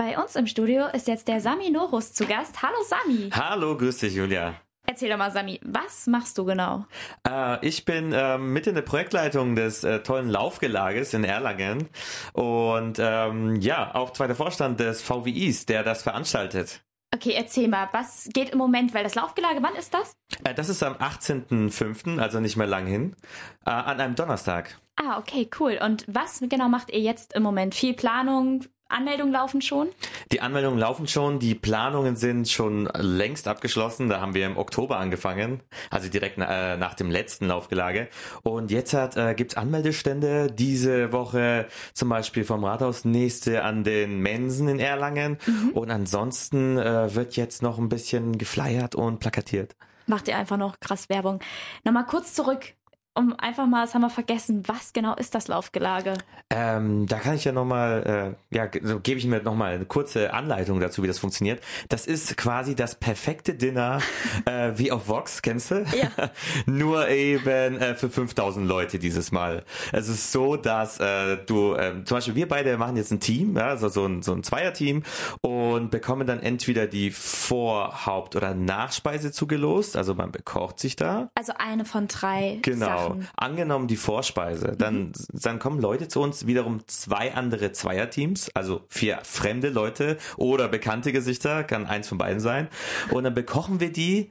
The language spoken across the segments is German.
Bei uns im Studio ist jetzt der Sami Norus zu Gast. Hallo Sami. Hallo, grüß dich, Julia. Erzähl doch mal, Sami, was machst du genau? Ich bin mit in der Projektleitung des tollen Laufgelages in Erlangen und auch zweiter Vorstand des VWIs, der das veranstaltet. Okay, erzähl mal, was geht im Moment, weil das Laufgelage, wann ist das? Das ist am 18.05., also nicht mehr lang hin, an einem Donnerstag. Ah, okay, cool. Und was genau macht ihr jetzt im Moment? Viel Planung? Anmeldungen laufen schon? Die Anmeldungen laufen schon, die Planungen sind schon längst abgeschlossen. Da haben wir im Oktober angefangen, also direkt nach dem letzten Laufgelage. Und jetzt gibt's Anmeldestände diese Woche, zum Beispiel vom Rathaus, nächste an den Mensen in Erlangen. Und ansonsten wird jetzt noch ein bisschen geflyert und plakatiert. Macht ihr einfach noch krass Werbung. Nochmal kurz zurück. Das haben wir vergessen, was genau ist das Laufgelage? Da kann ich ja nochmal, gebe ich mir nochmal eine kurze Anleitung dazu, wie das funktioniert. Das ist quasi das perfekte Dinner, wie auf Vox, kennst du? Ja. Nur eben für 5000 Leute dieses Mal. Es ist so, dass zum Beispiel wir beide machen jetzt ein Team, ja, also so ein Zweierteam und bekommen dann entweder die Haupt- oder Nachspeise zugelost, also man bekocht sich da. Also eine von 3 Genau. Sachen. Angenommen die Vorspeise, dann kommen Leute zu uns, wiederum 2 andere Zweierteams, also 4 fremde Leute oder bekannte Gesichter, kann eins von beiden sein. Und dann bekochen wir die.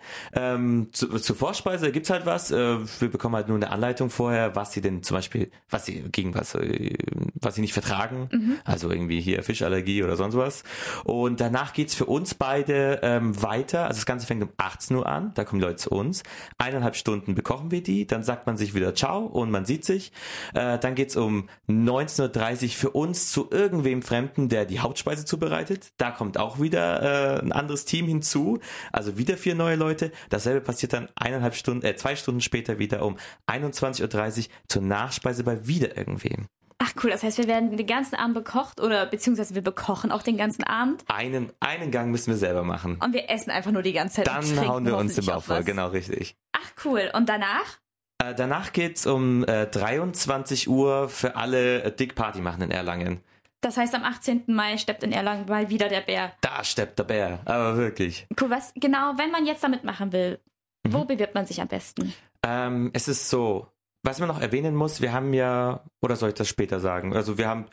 Zur Vorspeise gibt's halt was. Wir bekommen halt nur eine Anleitung vorher, was sie denn zum Beispiel, was sie nicht vertragen. Also irgendwie hier Fischallergie oder sonst was. Und danach geht's für uns beide weiter. Also das Ganze fängt um 18 Uhr an. Da kommen Leute zu uns. 1,5 Stunden bekochen wir die. Dann sagt man sich wieder Ciao und man sieht sich. Dann geht's um 19.30 Uhr für uns zu irgendwem Fremden, der die Hauptspeise zubereitet. Da kommt auch wieder ein anderes Team hinzu. Also wieder 4 neue Leute. Dasselbe passiert dann 2 Stunden später wieder um 21.30 Uhr zur Nachspeise bei wieder irgendwem. Ach cool, das heißt, wir werden den ganzen Abend bekocht oder beziehungsweise wir bekochen auch den ganzen Abend. Einen Gang müssen wir selber machen. Und wir essen einfach nur die ganze Zeit. Dann hauen wir uns den Bauch voll, genau richtig. Ach cool, und danach? Danach geht's um 23 Uhr für alle Dick Party machen in Erlangen. Das heißt, am 18. Mai steppt in Erlangen mal wieder der Bär. Da steppt der Bär, aber wirklich. Cool, was genau, wenn man jetzt damit machen will, wo bewirbt man sich am besten? Es ist so, was man noch erwähnen muss, wir haben ja, oder soll ich das später sagen? Also wir haben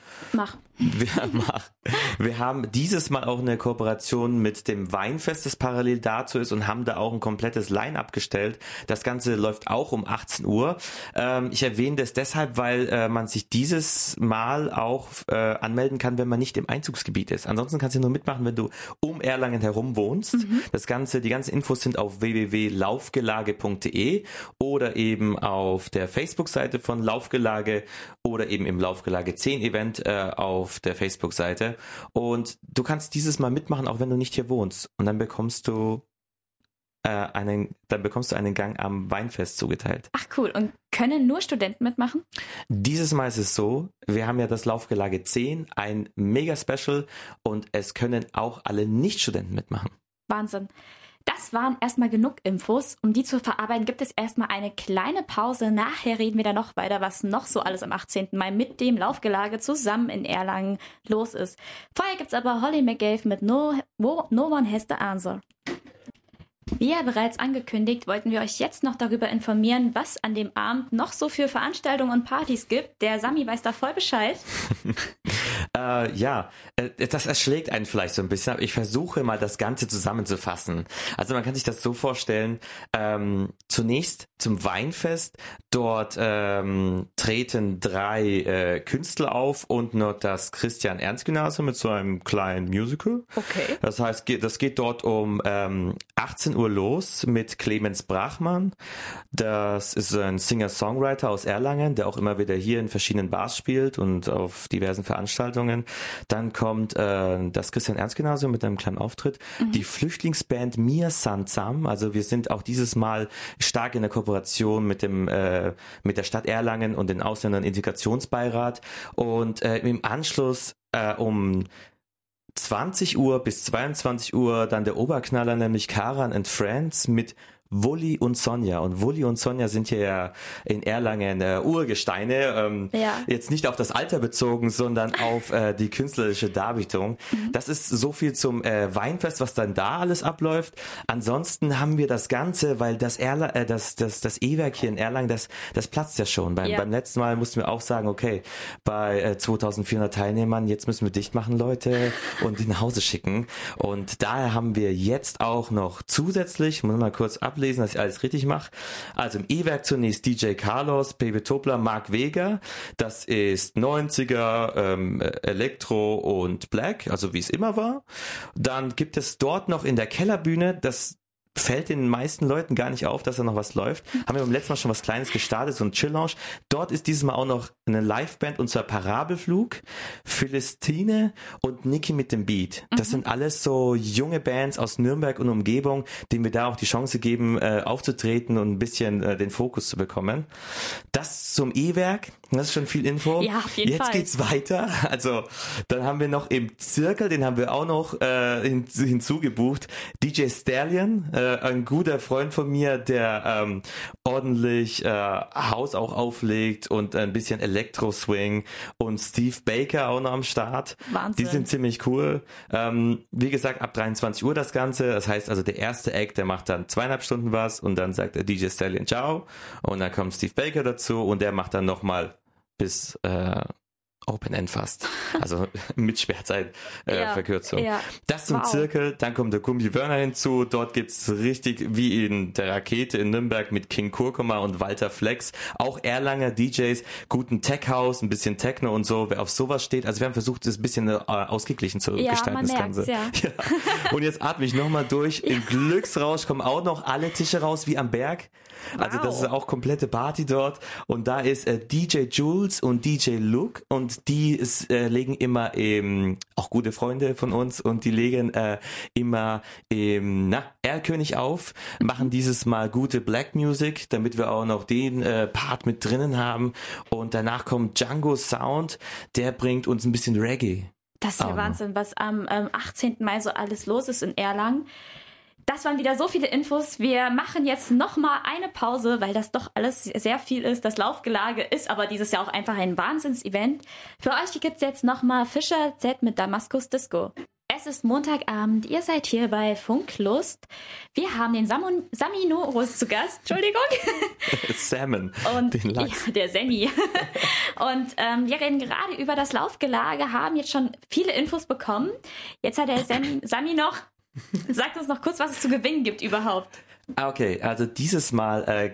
dieses Mal auch eine Kooperation mit dem Weinfest, das parallel dazu ist und haben da auch ein komplettes Line-Up gestellt. Das Ganze läuft auch um 18 Uhr. Ich erwähne das deshalb, weil man sich dieses Mal auch anmelden kann, wenn man nicht im Einzugsgebiet ist. Ansonsten kannst du nur mitmachen, wenn du um Erlangen herum wohnst. Die ganzen Infos sind auf www.laufgelage.de oder eben auf der Facebook-Seite von Laufgelage oder eben im Laufgelage 10 Event auf der Facebook-Seite. Und du kannst dieses Mal mitmachen, auch wenn du nicht hier wohnst. Und dann bekommst du einen Gang am Weinfest zugeteilt. Ach cool. Und können nur Studenten mitmachen? Dieses Mal ist es so, wir haben ja das Laufgelage 10, ein Mega-Special und es können auch alle Nicht-Studenten mitmachen. Wahnsinn. Das waren erstmal genug Infos. Um die zu verarbeiten, gibt es erstmal eine kleine Pause. Nachher reden wir dann noch weiter, was noch so alles am 18. Mai mit dem Laufgelage zusammen in Erlangen los ist. Vorher gibt's aber Holly McGave mit No One Has the Answer. Wie ja bereits angekündigt, wollten wir euch jetzt noch darüber informieren, was an dem Abend noch so für Veranstaltungen und Partys gibt. Der Sami weiß da voll Bescheid. Das erschlägt einen vielleicht so ein bisschen, aber ich versuche mal das Ganze zusammenzufassen. Also man kann sich das so vorstellen, zunächst zum Weinfest, dort treten 3 Künstler auf und noch das Christian-Ernst-Gymnasium mit so einem kleinen Musical. Okay. Das heißt, das geht dort um 18 Uhr los mit Clemens Brachmann. Das ist ein Singer-Songwriter aus Erlangen, der auch immer wieder hier in verschiedenen Bars spielt und auf diversen Veranstaltungen. Dann kommt das Christian-Ernst-Gymnasium mit einem kleinen Auftritt. Die Flüchtlingsband Mir Sansam, also wir sind auch dieses Mal stark in der Kooperation mit der Stadt Erlangen und den Ausländern Integrationsbeirat. Und im Anschluss um 20 Uhr bis 22 Uhr dann der Oberknaller, nämlich Karan and Friends mit Wully und Sonja. Und Wully und Sonja sind hier ja in Erlangen Urgesteine. Jetzt nicht auf das Alter bezogen, sondern auf die künstlerische Darbietung. Das ist so viel zum Weinfest, was dann da alles abläuft. Ansonsten haben wir das Ganze, weil das E-Werk hier in Erlangen, das platzt ja schon. Beim letzten Mal mussten wir auch sagen, okay, bei 2400 Teilnehmern, jetzt müssen wir dicht machen, Leute, und die nach Hause schicken. Und daher haben wir jetzt auch noch zusätzlich, muss mal kurz ablesen, dass ich alles richtig mache. Also im E-Werk zunächst DJ Carlos, Pepe Tobler, Mark Vega. Das ist 90er, Elektro und Black, also wie es immer war. Dann gibt es dort noch in der Kellerbühne, das fällt den meisten Leuten gar nicht auf, dass da noch was läuft. Haben wir beim letzten Mal schon was Kleines gestartet, so ein Chill-Lounge. Dort ist dieses Mal auch noch eine Liveband, und zwar Parabelflug, Philistine und Niki mit dem Beat. Das sind alles so junge Bands aus Nürnberg und Umgebung, denen wir da auch die Chance geben, aufzutreten und ein bisschen den Fokus zu bekommen. Das zum E-Werk, das ist schon viel Info. Ja, auf jeden Fall. Jetzt geht's weiter. Also, dann haben wir noch im Zirkel, den haben wir auch noch hinzugebucht, DJ Stallion, ein guter Freund von mir, der ordentlich House auch auflegt und ein bisschen Elektro-Swing, und Steve Baker auch noch am Start. Wahnsinn. Die sind ziemlich cool. Wie gesagt, ab 23 Uhr das Ganze. Das heißt also, der erste Act, der macht dann 2,5 Stunden was, und dann sagt der DJ Stallion ciao, und dann kommt Steve Baker dazu, und der macht dann nochmal bis Open End fast. Also mit Sperrzeitverkürzung. Das zum Zirkel. Dann kommt der Gummi Wörner hinzu. Dort gibt's richtig wie in der Rakete in Nürnberg mit King Kurkuma und Walter Flex. Auch Erlanger DJs, guten Tech House, ein bisschen Techno und so. Wer auf sowas steht. Also wir haben versucht, das ein bisschen ausgeglichen zu gestalten, das Ganze. Ja. Und jetzt atme ich nochmal durch. Im Glücksrausch kommen auch noch alle Tische raus wie am Berg. Also das ist auch komplette Party dort. Und da ist DJ Jules und DJ Luke, und die legen immer auch gute Freunde von uns, und die legen immer Erlkönig auf, machen dieses Mal gute Black Music, damit wir auch noch den Part mit drinnen haben. Und danach kommt Django Sound, der bringt uns ein bisschen Reggae. Das ist ja Wahnsinn, was am 18. Mai so alles los ist in Erlangen. Das waren wieder so viele Infos. Wir machen jetzt nochmal eine Pause, weil das doch alles sehr viel ist. Das Laufgelage ist aber dieses Jahr auch einfach ein Wahnsinns-Event. Für euch gibt's jetzt nochmal Fischer Z mit Damaskus Disco. Es ist Montagabend, ihr seid hier bei Funklust. Wir haben den Sami Norus zu Gast. Entschuldigung. Salmon, und, den Lachs. Ja, der Sammy. Und wir reden gerade über das Laufgelage, haben jetzt schon viele Infos bekommen. Jetzt hat der Sami noch... Sagt uns noch kurz, was es zu gewinnen gibt überhaupt. Okay, also dieses Mal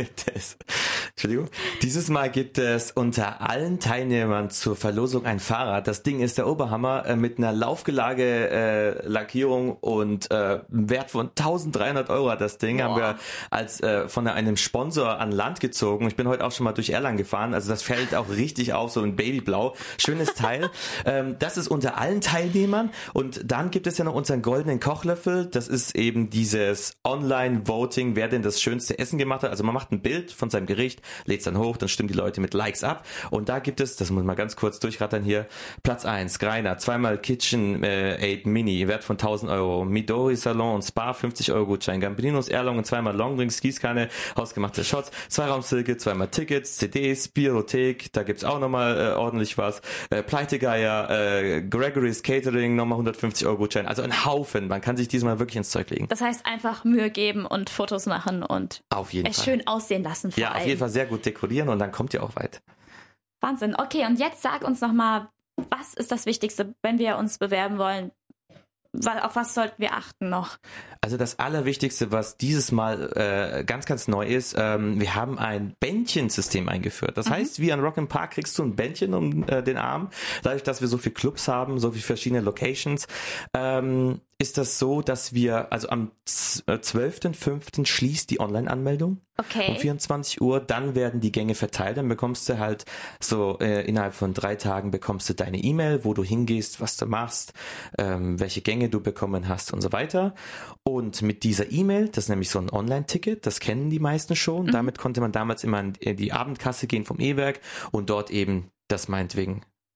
gibt es unter allen Teilnehmern zur Verlosung ein Fahrrad. Das Ding ist der Oberhammer, mit einer Laufgelage Lackierung und Wert von 1.300 Euro hat das Ding. Boah. Haben wir als von einem Sponsor an Land gezogen. Ich bin heute auch schon mal durch Erlangen gefahren, also das fällt auch richtig auf, so ein Babyblau. Schönes Teil. Das ist unter allen Teilnehmern, und dann gibt es ja noch unseren goldenen Kochlöffel. Das ist eben dieses Online-Voting, wer denn das schönste Essen gemacht hat. Also man macht ein Bild von seinem Gericht, lädt es dann hoch, dann stimmen die Leute mit Likes ab, und da gibt es, das muss man ganz kurz durchrattern hier, Platz 1, Greiner, zweimal KitchenAid Mini, Wert von 1.000 Euro, Midori Salon und Spa, 50 Euro Gutschein, Gambininos Erlangen, zweimal Longdrinks, Gießkanne, hausgemachte Shots, 2 Raumsilke, zweimal Tickets, CDs, Biothek, da gibt's auch nochmal ordentlich was, Pleitegeier, Gregory's Catering, nochmal 150 Euro Gutschein, also ein Haufen, man kann sich diesmal wirklich ins Zeug legen. Das heißt, einfach Mühe geben und Fotos machen und auf jeden es Fall schön aussehen lassen. Ja, auf jeden Fall sehr gut dekorieren, und dann kommt ihr auch weit. Wahnsinn. Okay, und jetzt sag uns nochmal, was ist das Wichtigste, wenn wir uns bewerben wollen? Auf was sollten wir achten noch? Also das Allerwichtigste, was dieses Mal ganz, ganz neu ist, wir haben ein Bändchensystem eingeführt. Das heißt, wie an Rock im Park kriegst du ein Bändchen um den Arm. Dadurch, dass wir so viele Clubs haben, so viele verschiedene Locations, ist das so, dass wir, also am 12.05. schließt die Online-Anmeldung. Okay. Um 24 Uhr, dann werden die Gänge verteilt, dann bekommst du halt so innerhalb von 3 Tagen bekommst du deine E-Mail, wo du hingehst, was du machst, welche Gänge du bekommen hast und so weiter. Und mit dieser E-Mail, das ist nämlich so ein Online-Ticket, das kennen die meisten schon, damit konnte man damals immer in die Abendkasse gehen vom E-Werk und dort eben das meinetwegen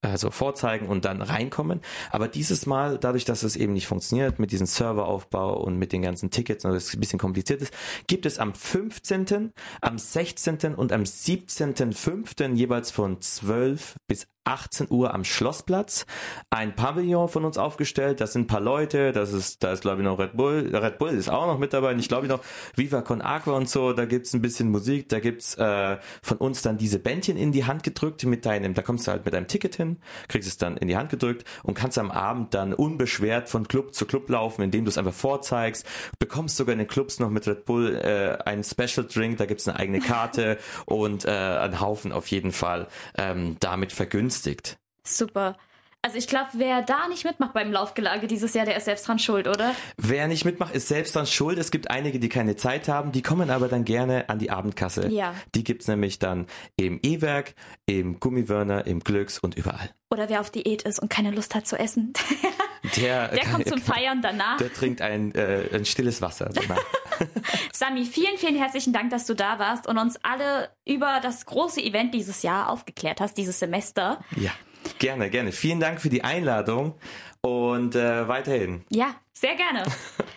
also vorzeigen und dann reinkommen. Aber dieses Mal, dadurch, dass es eben nicht funktioniert mit diesem Serveraufbau und mit den ganzen Tickets und es ein bisschen kompliziert ist, gibt es am 15., am 16. und am 17.05. jeweils von 12 bis 18 Uhr am Schlossplatz ein Pavillon von uns aufgestellt. Das sind ein paar Leute, da ist glaube ich noch Red Bull. Red Bull ist auch noch mit dabei. Und ich glaube noch Viva Con Agua und so. Da gibt's ein bisschen Musik. Da gibt's von uns dann diese Bändchen in die Hand gedrückt da kommst du halt mit deinem Ticket hin, kriegst es dann in die Hand gedrückt und kannst am Abend dann unbeschwert von Club zu Club laufen, indem du es einfach vorzeigst. Bekommst sogar in den Clubs noch mit Red Bull einen Special Drink. Da gibt's eine eigene Karte und einen Haufen auf jeden Fall damit vergünstigt. Super. Also ich glaube, wer da nicht mitmacht beim Laufgelage dieses Jahr, der ist selbst dran schuld, oder? Wer nicht mitmacht, ist selbst dran schuld. Es gibt einige, die keine Zeit haben, die kommen aber dann gerne an die Abendkasse. Ja. Die gibt's nämlich dann im E-Werk, im Gummiwörner, im Glücks und überall. Oder wer auf Diät ist und keine Lust hat zu essen. Der kommt zum Feiern danach. Der trinkt ein stilles Wasser danach. Sami, vielen, vielen herzlichen Dank, dass du da warst und uns alle über das große Event dieses Jahr aufgeklärt hast, dieses Semester. Ja, gerne, gerne. Vielen Dank für die Einladung und weiterhin. Ja, sehr gerne.